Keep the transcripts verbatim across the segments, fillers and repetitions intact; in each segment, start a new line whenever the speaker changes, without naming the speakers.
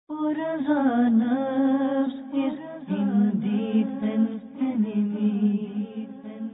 Nafs is indeed an enemy.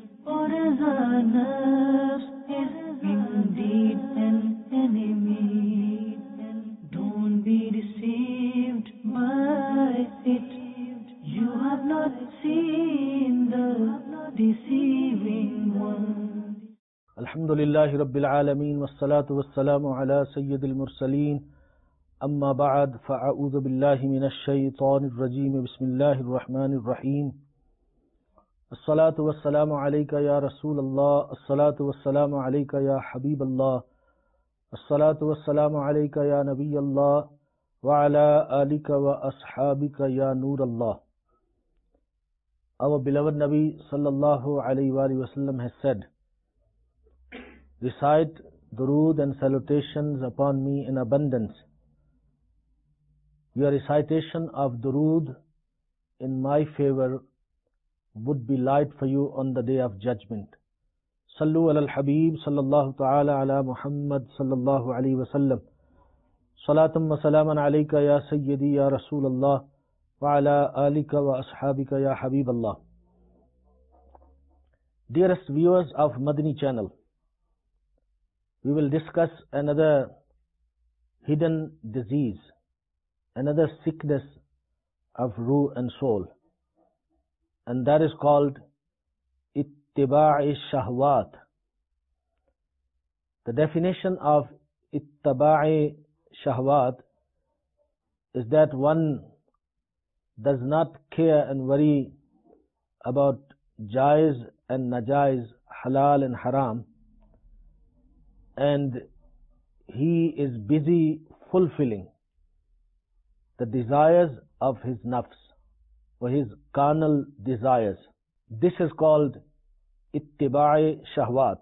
Nafs is indeed an enemy. Don't be deceived by it. You have not seen the deceiving one.
Alhamdulillahi Rabbil Alameen, wassalatu wassalamu ala Sayyidil Mursaleen. أما بعد فأعوذ بالله من الشيطان الرجيم بسم الله الرحمن الرحيم الصلاة والسلام عليك يا رسول الله الصلاة والسلام عليك يا حبيب الله الصلاة والسلام عليك يا نبي الله وعلى آلك وأصحابك يا نور الله. Our beloved Nabi sallallahu alayhi wa sallam has said, recite durood and salutations upon me in abundance. Your recitation of durood in my favor would be light for you on the day of judgment. Sallu ala al-Habib sallallahu ta'ala ala Muhammad sallallahu alayhi wa sallam. Salatum wa salaman alayka ya Sayyidi ya Rasulallah wa ala alika wa ashabika ya Habib Allah. Dearest viewers of Madani channel, we will discuss another hidden disease, another sickness of ruh and soul, and that is called ittiba'i shahwat. The definition of ittiba'i shahwat is that one does not care and worry about jaiz and najaiz, halal and haram, and he is busy fulfilling the desires of his nafs, or his carnal desires. This is called ittiba'i shahwat.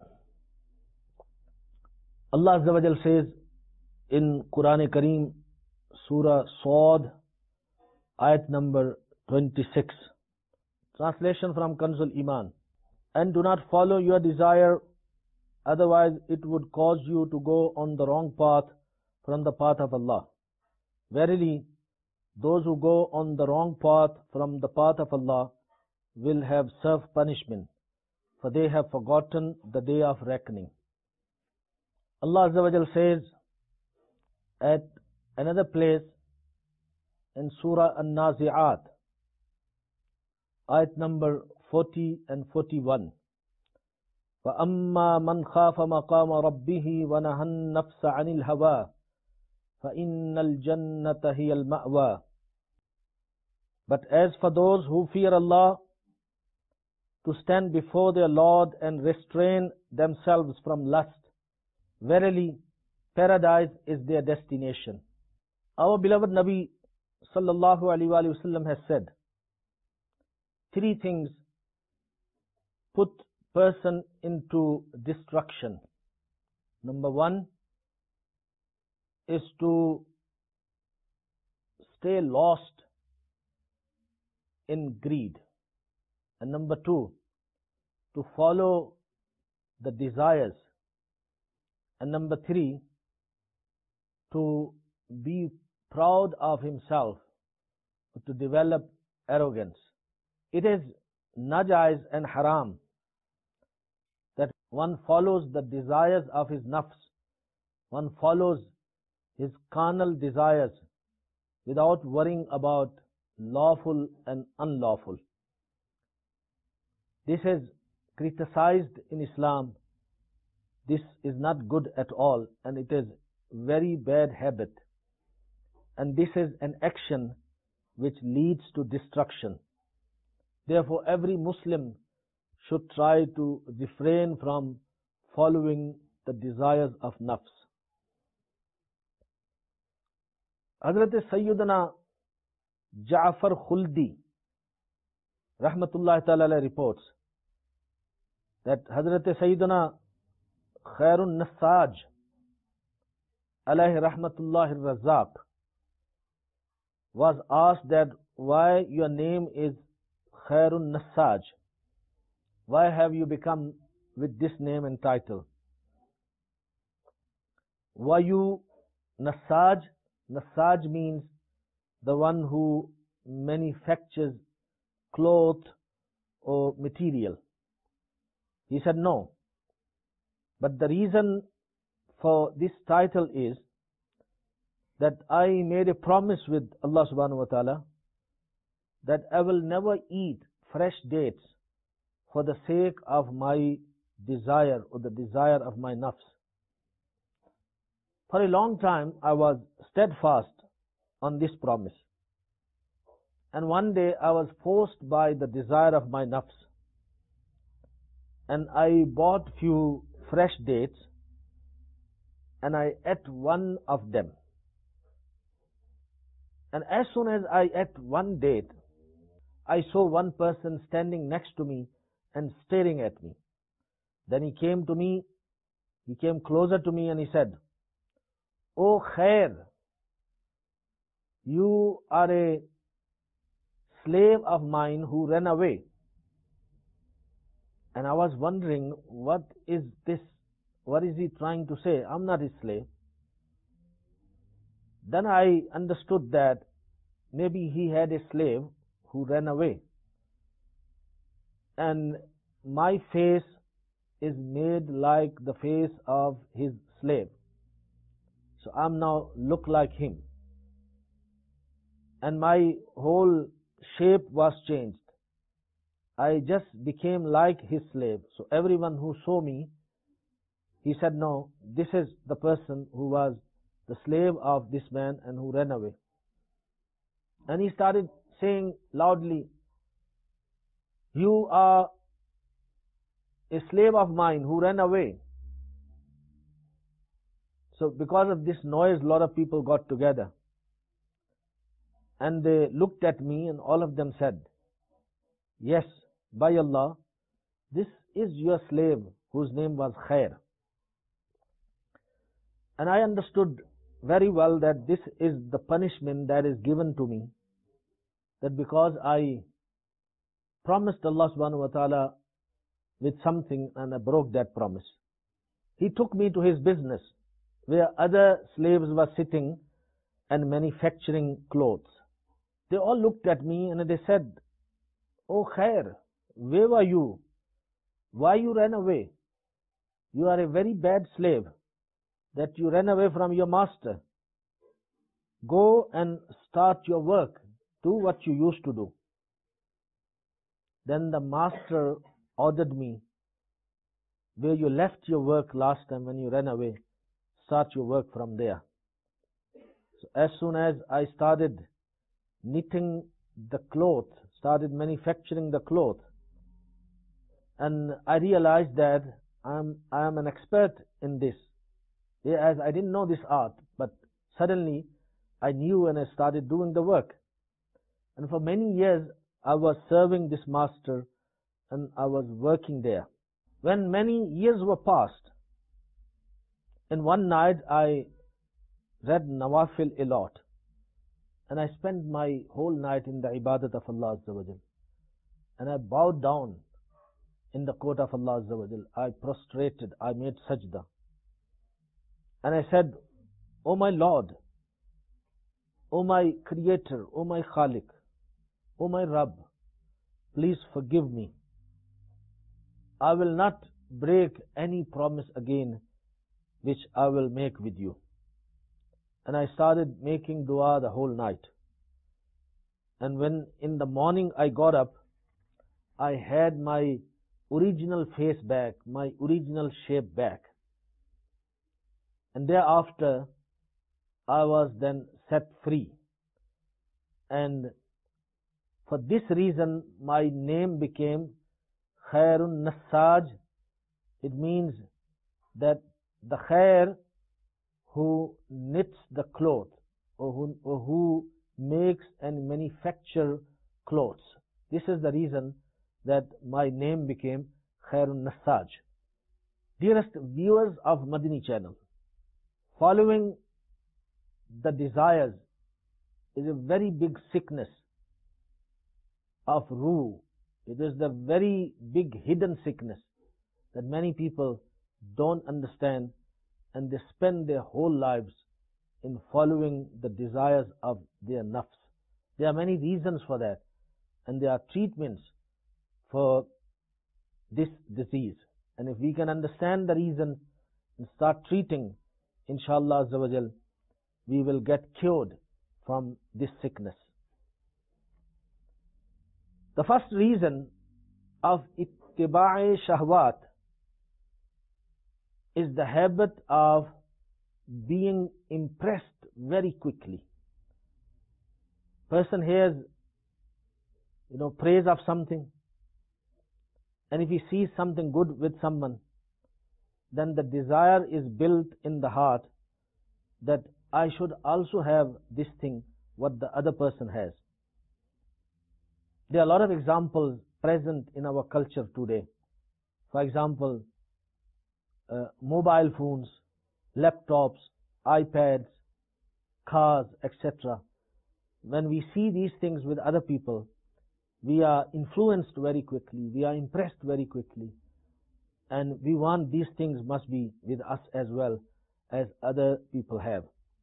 Allah Azza wa Jal says in Quran Kareem, Surah Sad, ayat number twenty-six, translation from Kanzul Iman, and do not follow your desire, otherwise it would cause you to go on the wrong path from the path of Allah. Verily, those who go on the wrong path from the path of Allah will have served punishment, for they have forgotten the day of reckoning. Allah Azza wa Jal says at another place in Surah An-Nazi'at, ayat number forty and forty-one, وَأَمَّا مَنْ خَافَ مَقَامَ رَبِّهِ وَنَهَى النَّفْسَ عَنِ الْهَوَىٰ فَإِنَّ الْجَنَّةَ هِيَ الْمَأْوَىٰ. But as for those who fear Allah, to stand before their Lord and restrain themselves from lust, verily paradise is their destination. Our beloved Nabi sallallahu alaihi wasallam has said, three things put person into destruction. Number one is to stay lost in greed, and number two, to follow the desires, and number three, to be proud of himself, to develop arrogance. It is najaiz and haram that one follows the desires of his nafs, one follows his carnal desires without worrying about lawful and unlawful. This is criticized in Islam. This is not good at all, and it is very bad habit, and this is an action which leads to destruction. Therefore, every Muslim should try to refrain from following the desires of nafs. Hazrat Sayyidina Ja'far Khuldi Rahmatullahi Ta'ala reports that Hazrat Sayyidina Khairun Nassaj alayhi Rahmatullahi Razzaq was asked that why your name is Khairun Nassaj, why have you become with this name and title? Were you Nassaj? Nassaj means the one who manufactures cloth or material? He said, no. But the reason for this title is that I made a promise with Allah subhanahu wa ta'ala that I will never eat fresh dates for the sake of my desire or the desire of my nafs. For a long time I was steadfast on this promise. And one day I was forced by the desire of my nafs, and I bought few fresh dates and I ate one of them. And as soon as I ate one date, I saw one person standing next to me and staring at me. Then he came to me, he came closer to me and he said, "Oh Khair, you are a slave of mine who ran away." And I was wondering, what is this? What is he trying to say? I'm not his slave. Then I understood that maybe he had a slave who ran away. And my face is made like the face of his slave. So I'm now look like him. And my whole shape was changed. I just became like his slave. So everyone who saw me, he said, no, this is the person who was the slave of this man and who ran away. And he started saying loudly, "You are a slave of mine who ran away." So because of this noise, a lot of people got together. And they looked at me and all of them said, "Yes, by Allah, this is your slave whose name was Khair." And I understood very well that this is the punishment that is given to me, that because I promised Allah subhanahu wa ta'ala with something and I broke that promise. He took me to his business where other slaves were sitting and manufacturing clothes. They all looked at me and they said, "Oh Khair, where were you? Why you ran away? You are a very bad slave that you ran away from your master. Go and start your work. Do what you used to do." Then the master ordered me, "Where you left your work last time when you ran away, start your work from there." So as soon as I started knitting the cloth, started manufacturing the cloth, and I realized that I'm, I am an expert in this. As I didn't know this art, but suddenly I knew and I started doing the work. And for many years I was serving this master and I was working there. When many years were passed, and one night I read Nawafil a lot, and I spent my whole night in the ibadat of Allah Azza wa Jal. And I bowed down in the court of Allah Azza wa Jal. I prostrated, I made sajda. And I said, "O my Lord, O my Creator, O my Khaliq, O my Rabb, please forgive me. I will not break any promise again which I will make with you." And I started making dua the whole night. And when in the morning I got up, I had my original face back, my original shape back. And thereafter, I was then set free. And for this reason, my name became Khairun Nassaj. It means that the Khair who knits the cloth, or who, or who makes and manufacture clothes. This is the reason that my name became Khairun Nassaj. Dearest viewers of Madani channel, following the desires is a very big sickness of Ruh. It is the very big hidden sickness that many people don't understand, and they spend their whole lives in following the desires of their nafs. There are many reasons for that, and there are treatments for this disease. And if we can understand the reason and start treating, inshallah azza wa jal, we will get cured from this sickness. The first reason of ittiba'i shahwat is the habit of being impressed very quickly. Person hears, you know, praise of something, and if he sees something good with someone, then the desire is built in the heart that I should also have this thing, what the other person has. There are a lot of examples present in our culture today. For example, uh, mobile phones, laptops, iPads, cars, et cetera. When we see these things with other people, we are influenced very quickly, we are impressed very quickly, and we want these things must be with us as well as other people have.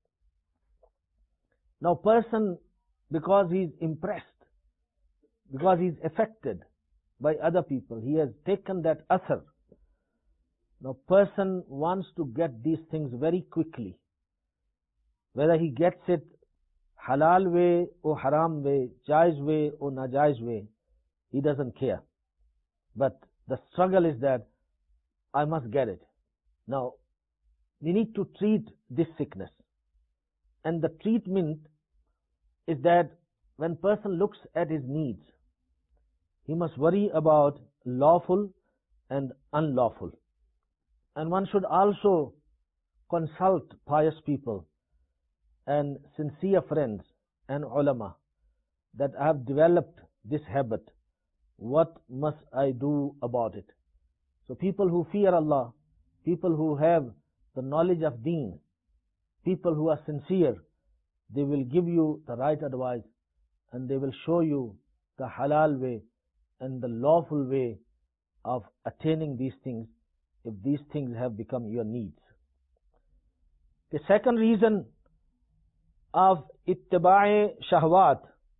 Now person, because he is impressed, because he is affected by other people, he has taken that athar. Now person wants to get these things very quickly. Whether he gets it halal way or haram way, jaiz way or najaiz way, he doesn't care. But the struggle is that I must get it. Now, we need to treat this sickness. And the treatment is that when person looks at his needs, he must worry about lawful and unlawful. And one should also consult pious people and sincere friends and ulama that have developed this habit. What must I do about it? So people who fear Allah, people who have the knowledge of deen, people who are sincere, they will give you the right advice and they will show you the halal way and the lawful way of attaining these things if these things have become your needs. The second reason of ittiba'i shahwat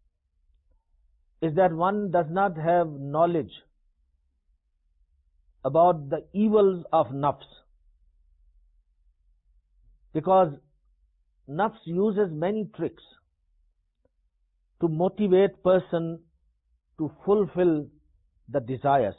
is that one does not have knowledge about the evils of nafs, because nafs uses many tricks to motivate person to fulfill the desires,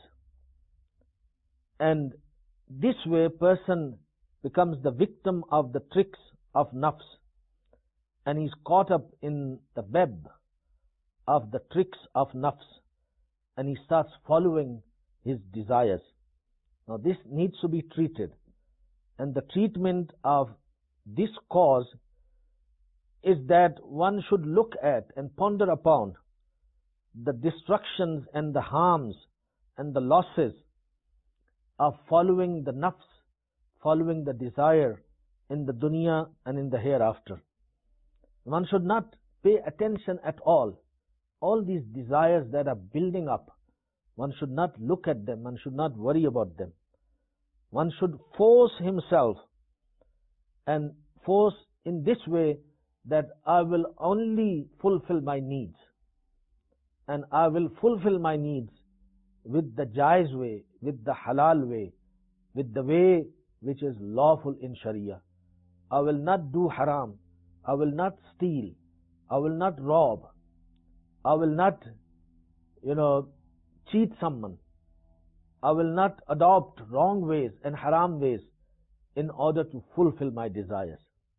and this way person becomes the victim of the tricks of nafs, and he's caught up in the web of the tricks of nafs, and he starts following his desires. Now this needs to be treated, and the treatment of this cause is that one should look at and ponder upon the destructions and the harms and the losses of following the nafs, following the desire in the dunya and in the hereafter. One should not pay attention at all. All these desires that are building up, one should not look at them, one should not worry about them. One should force himself and force in this way that I will only fulfill my needs, and I will fulfill my needs with the jaiz way, with the halal way, with the way which is lawful in Sharia. I will not do haram, I will not steal, I will not rob, I will not, you know, cheat someone, I will not adopt wrong ways and haram ways in order to fulfill my desires.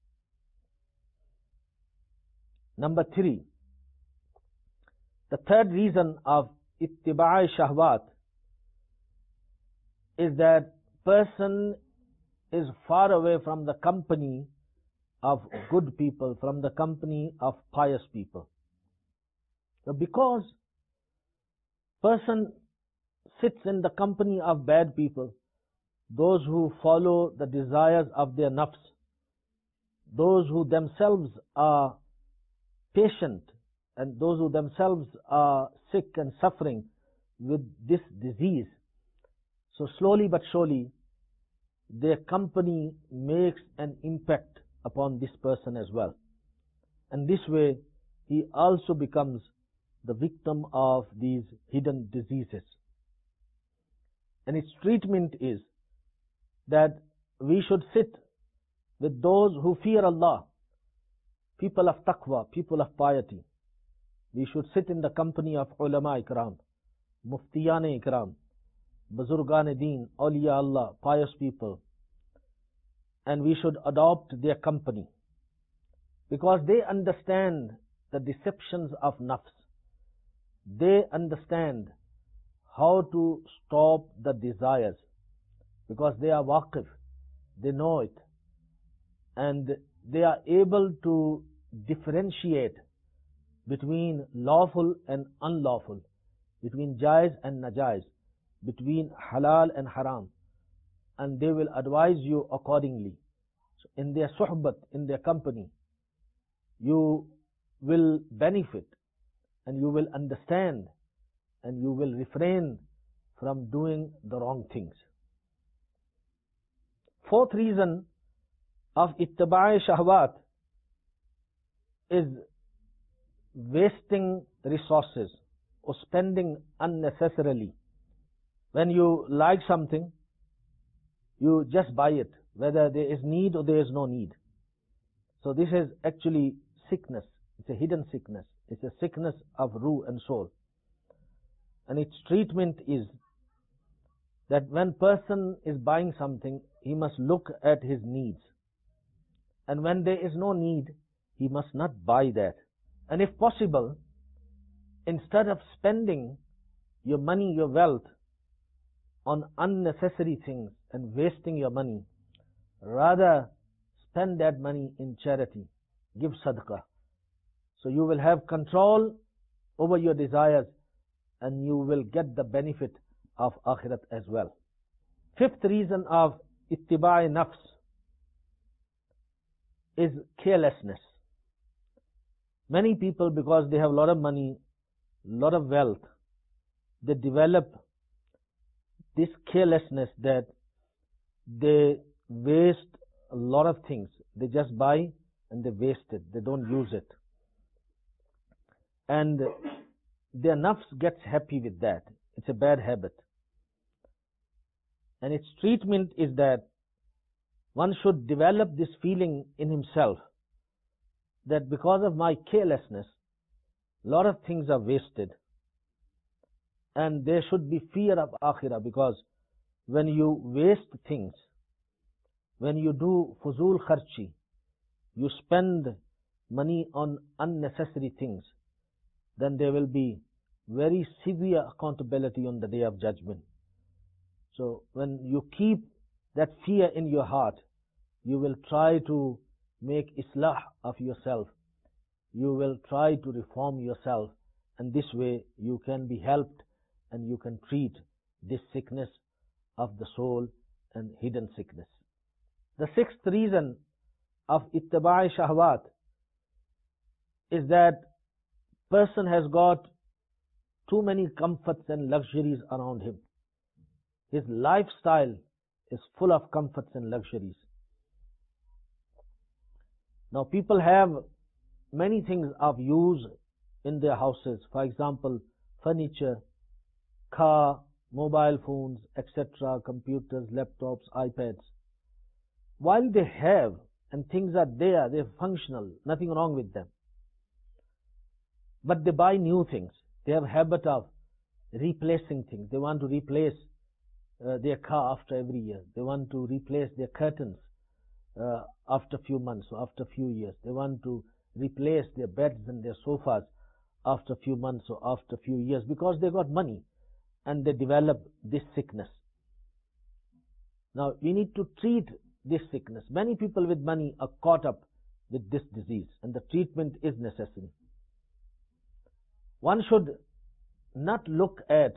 Number three, the third reason of ittiba'i shahwat is that person is far away from the company of good people, from the company of pious people. So because person sits in the company of bad people, those who follow the desires of their nafs, those who themselves are patient, and those who themselves are sick and suffering with this disease, so slowly but surely their company makes an impact upon this person as well. And this way he also becomes the victim of these hidden diseases. And its treatment is that we should sit with those who fear Allah, people of taqwa, people of piety. We should sit in the company of ulama ikram, muftiyan ikram, buzurgan deen, awliya Allah, pious people. And we should adopt their company, because they understand the deceptions of nafs. They understand how to stop the desires, because they are waqif, they know it, and they are able to differentiate between lawful and unlawful, between jaiz and najaiz, between halal and haram, and they will advise you accordingly. So in their suhbat, in their company, you will benefit, and you will understand, and you will refrain from doing the wrong things. Fourth reason of ittiba'i shahwat is wasting resources or spending unnecessarily. When you like something, you just buy it, whether there is need or there is no need. So this is actually sickness. It's a hidden sickness. It's a sickness of ruh and soul. And its treatment is that when person is buying something, he must look at his needs. And when there is no need, he must not buy that. And if possible, instead of spending your money, your wealth on unnecessary things and wasting your money, rather spend that money in charity, give sadaqah. So you will have control over your desires, and you will get the benefit of akhirat as well. Fifth reason of ittiba'i nafs is carelessness. Many people, because they have a lot of money, lot of wealth, they develop this carelessness that they waste a lot of things. They just buy and they waste it. They don't use it. And their nafs gets happy with that. It's a bad habit. And its treatment is that one should develop this feeling in himself that because of my carelessness, a lot of things are wasted. And there should be fear of akhirah, because when you waste things, when you do fuzul kharchi, you spend money on unnecessary things, then there will be very severe accountability on the Day of Judgment. So when you keep that fear in your heart, you will try to make islah of yourself. You will try to reform yourself, and this way you can be helped and you can treat this sickness of the soul and hidden sickness. The sixth reason of ittiba'i shahwat is that person has got too many comforts and luxuries around him. His lifestyle is full of comforts and luxuries. Now people have many things of use in their houses. For example, furniture, car, mobile phones, et cetera, computers, laptops, iPads. While they have, and things are there, they're functional, nothing wrong with them. But they buy new things. They have a habit of replacing things. They want to replace uh, their car after every year. They want to replace their curtains uh, after a few months or after a few years. They want to replace their beds and their sofas after a few months or after a few years, because they got money and they develop this sickness. Now we need to treat this sickness. Many people with money are caught up with this disease, and the treatment is necessary. One should not look at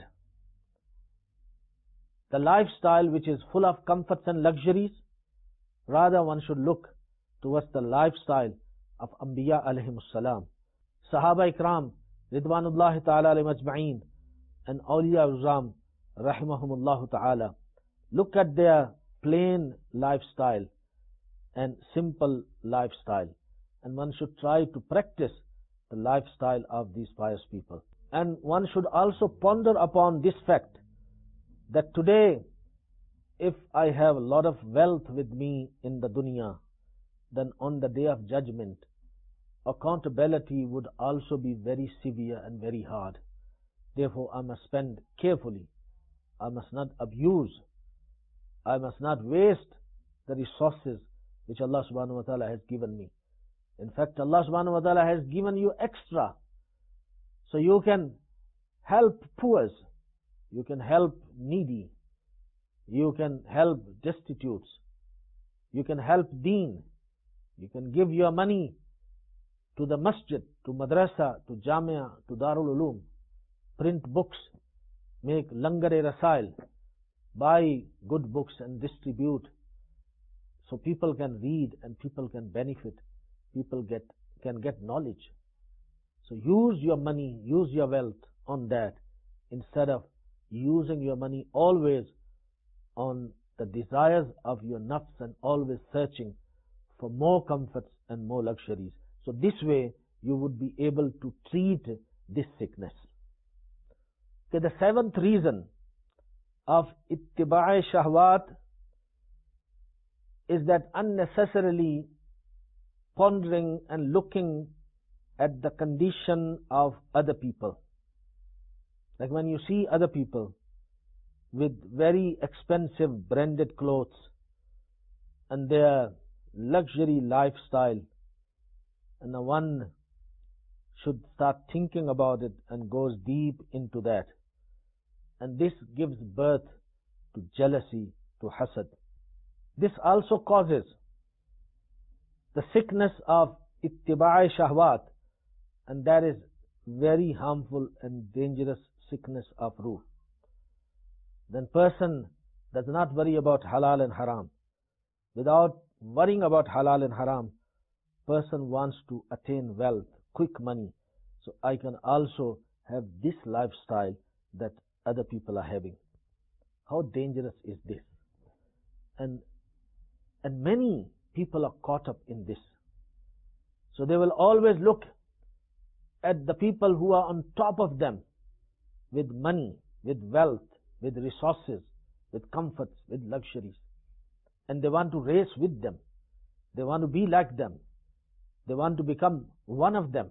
the lifestyle which is full of comforts and luxuries. Rather, one should look towards the lifestyle of Anbiya alayhimus salam, Sahaba ikram, Ridwanullahi ta'ala alayhim ajma'een, and Awliya Uzam, rahimahumullahu ta'ala. Look at their plain lifestyle and simple lifestyle, and one should try to practice the lifestyle of these pious people. And one should also ponder upon this fact that today, if I have a lot of wealth with me in the dunya, then on the day of judgment, accountability would also be very severe and very hard. Therefore, I must spend carefully. I must not abuse. I must not waste the resources which Allah subhanahu wa ta'ala has given me. In fact, Allah subhanahu wa ta'ala has given you extra. So you can help poor, you can help needy, you can help destitutes, you can help deen, you can give your money to the masjid, to madrasa, to jamia, to darul ulum, print books, make langar-e-rasail, buy good books and distribute, so people can read and people can benefit, people get can get knowledge. So use your money, use your wealth on that, instead of using your money always on the desires of your nafs and always searching for more comforts and more luxuries. So this way you would be able to treat this sickness. Okay, the seventh reason of ittiba'i shahwat is that unnecessarily pondering and looking at the condition of other people. Like when you see other people with very expensive branded clothes and their luxury lifestyle, and the one should start thinking about it and goes deep into that. And this gives birth to jealousy, to hasad. This also causes the sickness of ittiba'i shahwat, and that is very harmful and dangerous sickness of ruh. Then person does not worry about halal and haram. Without worrying about halal and haram, person wants to attain wealth, quick money. So I can also have this lifestyle that other people are having. How dangerous is this? And and many people are caught up in this. So they will always look at the people who are on top of them with money, with wealth, with resources, with comforts, with luxuries. And they want to race with them. They want to be like them. They want to become one of them.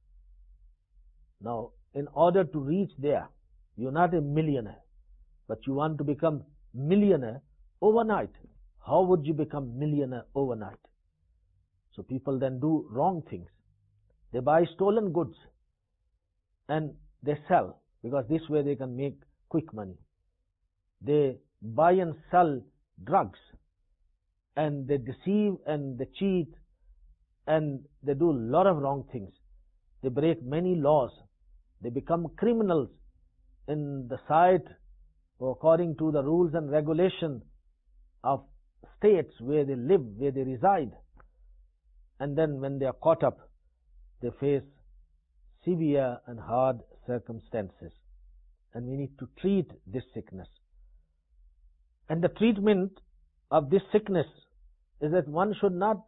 Now, in order to reach there, you're not a millionaire, but you want to become millionaire overnight. How would you become millionaire overnight? So people then do wrong things. They buy stolen goods and they sell, because this way they can make quick money. They buy and sell drugs, and they deceive and they cheat, and they do a lot of wrong things. They break many laws. They become criminals in the sight or according to the rules and regulations of states where they live, where they reside. And then when they are caught up, they face severe and hard circumstances. And we need to treat this sickness. And the treatment of this sickness is that one should not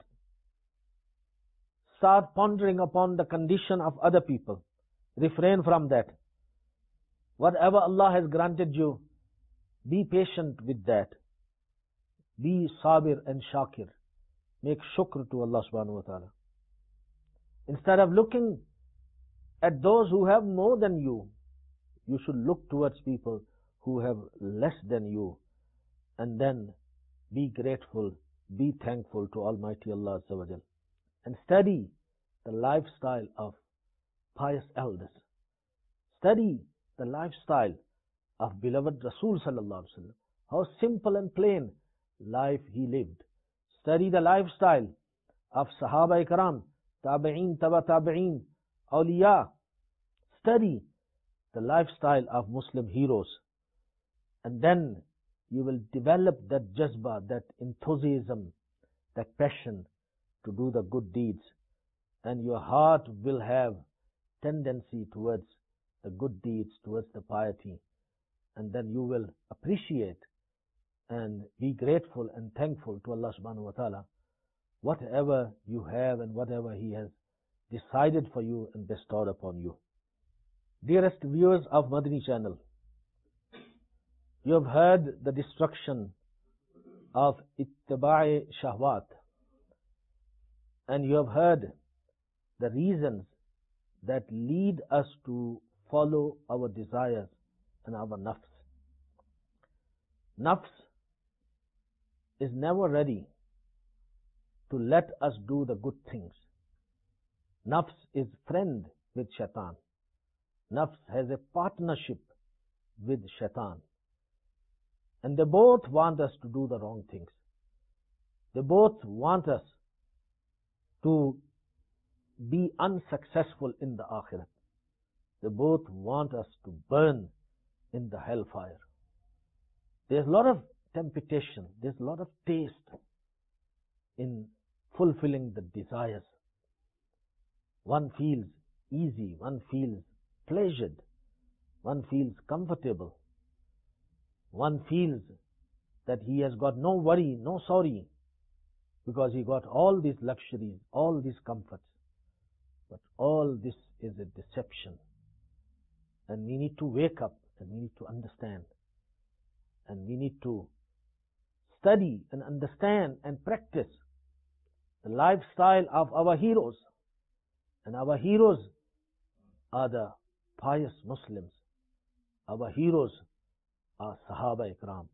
start pondering upon the condition of other people. Refrain from that. Whatever Allah has granted you, be patient with that. Be sabir and shakir. Make shukr to Allah subhanahu wa ta'ala. Instead of looking at those who have more than you, you should look towards people who have less than you, and then be grateful, be thankful to Almighty Allah Azza wa Jal, and study the lifestyle of pious elders. Study the lifestyle of beloved Rasul sallallahu alaihi wasallam. How simple and plain life he lived. Study the lifestyle of Sahaba Ikram, Tabi'een, Taba Tabi'een, Awliya. Study the lifestyle of Muslim heroes. And then you will develop that jazba, that enthusiasm, that passion to do the good deeds. And your heart will have tendency towards the good deeds, towards the piety. And then you will appreciate and be grateful and thankful to Allah subhanahu wa ta'ala, whatever you have and whatever He has decided for you and bestowed upon you. Dearest viewers of Madani channel, you have heard the destruction of ittiba'i shahwat, and you have heard the reasons that lead us to follow our desires and our nafs. Nafs is never ready to let us do the good things. Nafs is friend with shaitan. Nafs has a partnership with shaitan. And they both want us to do the wrong things. They both want us to be unsuccessful in the akhirat. They both want us to burn in the hellfire. There's a lot of temptation, there's a lot of taste in fulfilling the desires. One feels easy, one feels pleasured, one feels comfortable, one feels that he has got no worry, no sorry, because he got all these luxuries, all these comforts. But all this is a deception. And we need to wake up and we need to understand. And we need to study and understand and practice the lifestyle of our heroes. And our heroes are the pious Muslims. Our heroes are Sahaba Ikram.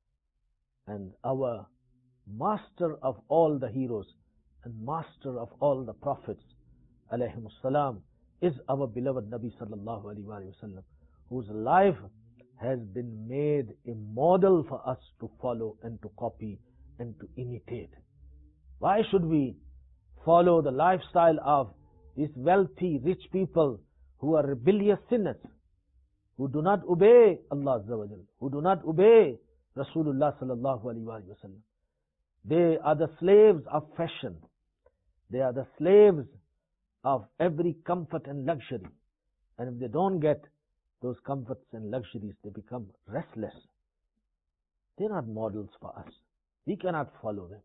And our master of all the heroes and master of all the prophets, alayhimus salam, is our beloved Nabi sallallahu alayhi wa sallam, whose life has been made a model for us to follow and to copy and to imitate. Why should we follow the lifestyle of these wealthy, rich people who are rebellious sinners, who do not obey Allah Azza wa Jal, who do not obey Rasulullah sallallahu alayhi wa sallam? They are the slaves of fashion. They are the slaves of every comfort and luxury. And if they don't get those comforts and luxuries, they become restless. They're not models for us. We cannot follow them.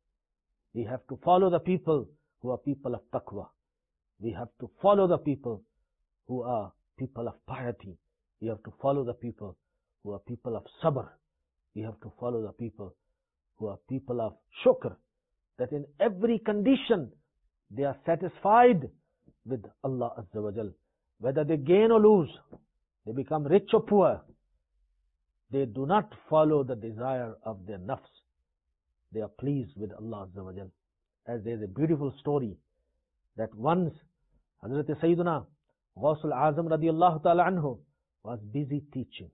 We have to follow the people who are people of taqwa. We have to follow the people who are people of piety. We have to follow the people who are people of sabr. We have to follow the people who are people of shukr, that in every condition they are satisfied with Allah Azza wa Jal. Whether they gain or lose, they become rich or poor, they do not follow the desire of their nafs. They are pleased with Allah Azza wa Jal. As there is a beautiful story that once Hazrat Sayyiduna Ghawsul Azam radiallahu ta'ala anhu was busy teaching,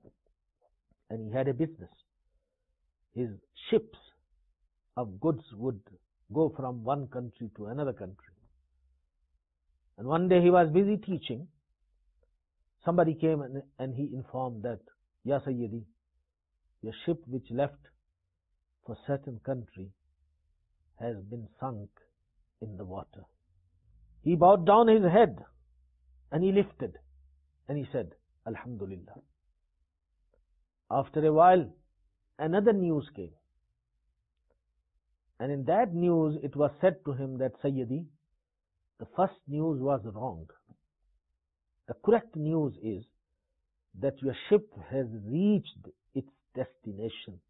and he had a business. His ships of goods would go from one country to another country. And one day he was busy teaching. Somebody came and, and he informed that, Ya Sayyidi, your ship which left for certain country has been sunk in the water. He bowed down his head and he lifted and he said, Alhamdulillah. After a while, another news came. And in that news, it was said to him that, Sayyidi, the first news was wrong. The correct news is that your ship has reached its destination.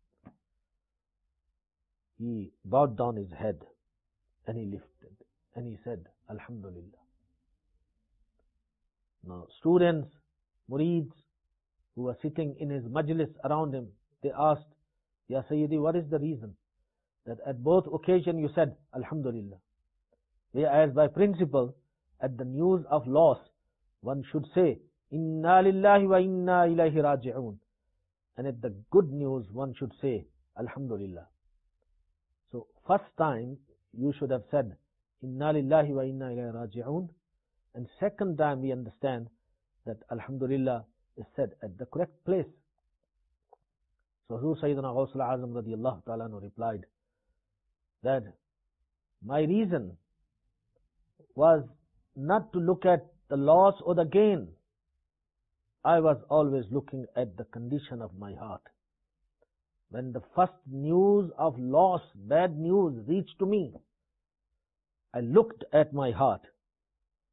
He bowed down his head and he lifted and he said, Alhamdulillah. Now, students, murids, who were sitting in his majlis around him, they asked, Ya Sayyidi, what is the reason that at both occasions you said, Alhamdulillah? Whereas by principle, at the news of loss, one should say, Inna lillahi wa inna ilayhi raji'un. And at the good news, one should say, Alhamdulillah. So, first time, you should have said, Inna lillahi wa inna ilayhi raji'un. And second time, we understand that Alhamdulillah is said at the correct place. So, Sayyidina Ghawsul Azam radiallahu ta'ala anhu replied that my reason was not to look at the loss or the gain. I was always looking at the condition of my heart. When the first news of loss, bad news reached to me, I looked at my heart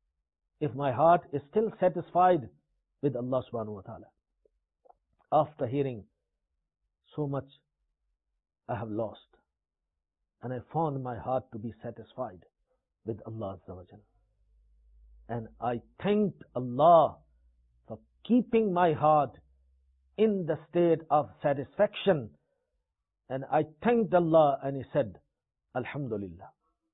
if my heart is still satisfied with Allah subhanahu wa ta'ala. After hearing so much I have lost, and I found my heart to be satisfied with Allah Azza wa Jal. And I thanked Allah for keeping my heart in the state of satisfaction. And I thanked Allah, and He said, Alhamdulillah.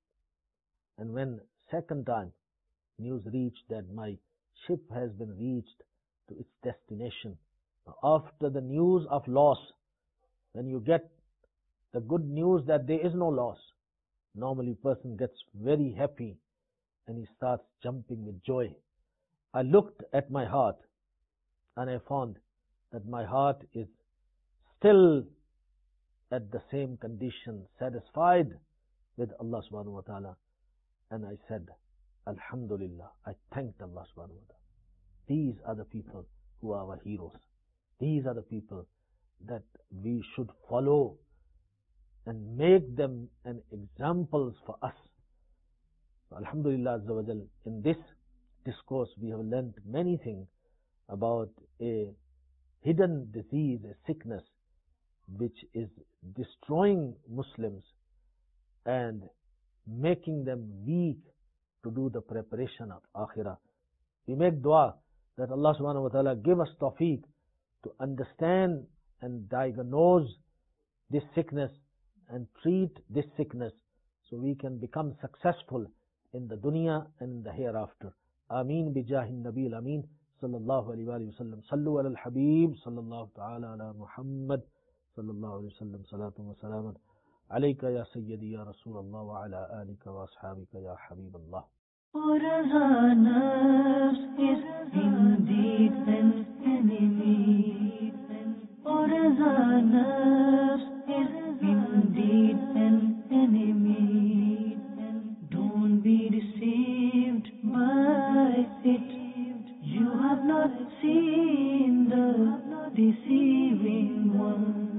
And when second time news reached that my ship has been reached to its destination, after the news of loss, when you get the good news that there is no loss, normally person gets very happy and he starts jumping with joy. I looked at my heart and I found that my heart is still at the same condition, satisfied with Allah subhanahu wa ta'ala. And I said, Alhamdulillah, I thanked Allah subhanahu wa ta'ala. These are the people who are our heroes. These are the people that we should follow and make them an examples for us. So, Alhamdulillah Azza wa Jal, in this discourse we have learnt many things about a hidden disease, a sickness which is destroying Muslims and making them weak to do the preparation of Akhirah. We make dua that Allah subhanahu wa ta'ala give us tawfiq to understand and diagnose this sickness and treat this sickness so we can become successful in the dunya and in the hereafter. Ameen bijahin nabil ameen sallallahu alayhi wa sallam. Sallu ala al-habib sallallahu ta'ala ala Muhammad sallallahu alayhi wa sallam. Salatu wa salaman alayka ya sayyidi ya Rasulallah wa ala alika wa ashabika ya Habib Allah.
For as our nafs is indeed an enemy, for as our nafs is indeed an enemy, don't be deceived by it. You have not seen the deceiving one.